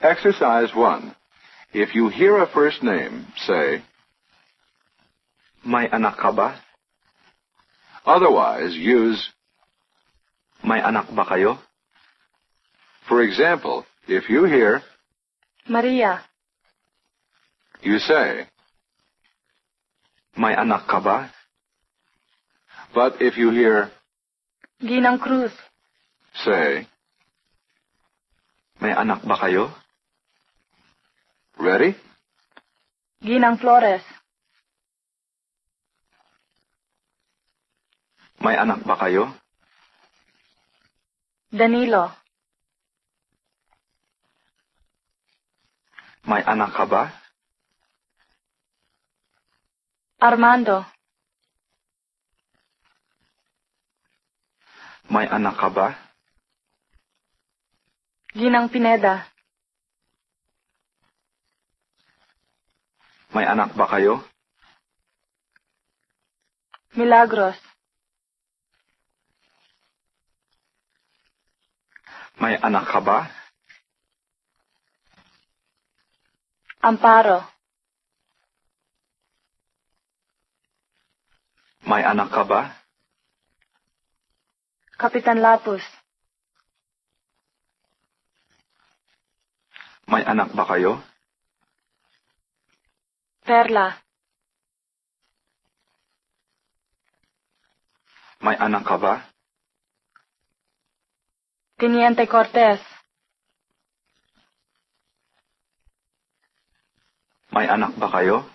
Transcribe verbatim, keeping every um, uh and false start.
Exercise one. If you hear a first name, say, May anak ka ba? otherwise use, May anak ba kayo? for example, if you hear, Maria. you say, May anak ka ba? but if you hear, Ginang Cruz. say, May anak ba kayo? ready? Ginang Flores. May anak ba kayo? Danilo. May anak ka ba? Armando. May anak ka ba? Ginang Pineda. May anak ba kayo? Milagros. May anak ka ba? Amparo. May anak ka ba? Kapitan Lapus. May anak ba kayo? Perla. May anak ka ba? Teniente Cortez. May anak ba kayo?